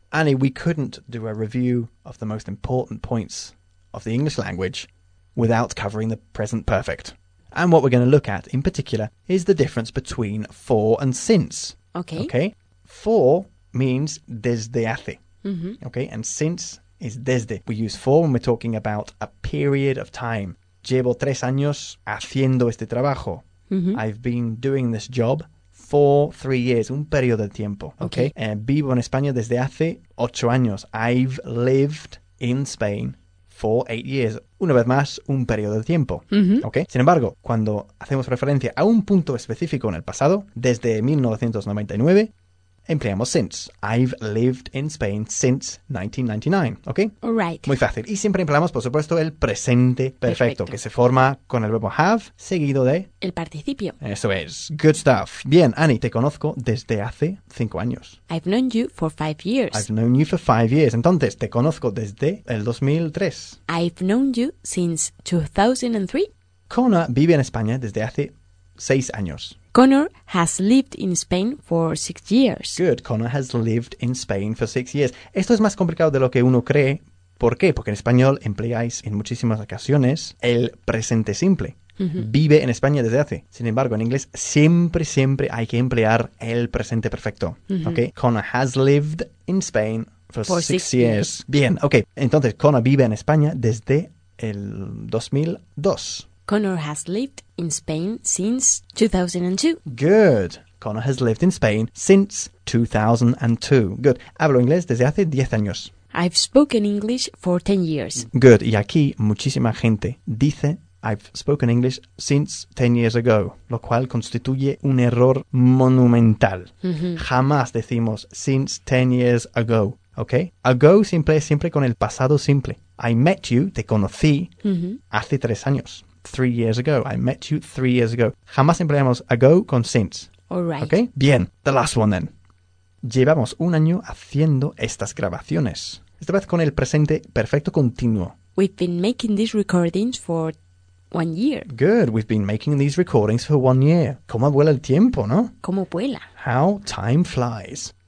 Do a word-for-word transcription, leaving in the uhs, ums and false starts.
Annie, we couldn't do a review of the most important points of the English language without covering the present perfect. And what we're going to look at in particular is the difference between for and since. Okay. Okay? For means desde hace. Mm-hmm. Okay? And since is desde. We use for when we're talking about a period of time. Llevo tres años haciendo este trabajo. Mm-hmm. I've been doing this job for three years. Un periodo de tiempo. Okay? Okay. Eh, vivo en España desde hace ocho años. I've lived in Spain for eight years. Una vez más, un periodo de tiempo. Mm-hmm. ¿Ok? Sin embargo, cuando hacemos referencia a un punto específico en el pasado, desde mil novecientos noventa y nueve, empleamos since. I've lived in Spain since nineteen ninety-nine. ¿Ok? All right. Muy fácil. Y siempre empleamos, por supuesto, el presente perfecto, Perfecto. que se forma con el verbo have seguido de... El participio. Eso es. Good stuff. Bien, Annie, te conozco desde hace cinco años. I've known you for five years. I've known you for five years. Entonces, te conozco desde el dos mil tres. I've known you since two thousand three. Connor vive en España desde hace seis años. Connor has lived in Spain for six years. Good. Connor has lived in Spain for six years. Esto es más complicado de lo que uno cree. ¿Por qué? Porque en español empleáis en muchísimas ocasiones el presente simple. Mm-hmm. Vive en España desde hace. Sin embargo, en inglés siempre, siempre hay que emplear el presente perfecto. Mm-hmm. ¿Ok? Connor has lived in Spain for, For six, six years. years. Bien, ok. Entonces, Connor vive en España desde el dos mil dos. Connor has lived in Spain since two thousand two. Good. Connor has lived in Spain since two thousand two. Good. Hablo inglés desde hace diez años. I've spoken English for ten years. Good. Y aquí muchísima gente dice I've spoken English since ten years ago, lo cual constituye un error monumental. Mm-hmm. Jamás decimos since ten years ago, ¿ok? Ago siempre es siempre con el pasado simple. I met you, te conocí, Mm-hmm. hace tres años. Three years ago. I met you three years ago. Jamás empleamos ago con since. All right. ¿Ok? Bien. The last one then. Llevamos un año haciendo estas grabaciones. Esta vez con el presente perfecto continuo. We've been making these recordings for one year. Good. We've been making these recordings for one year. ¿Cómo vuela el tiempo, no? ¿Cómo vuela? How time flies.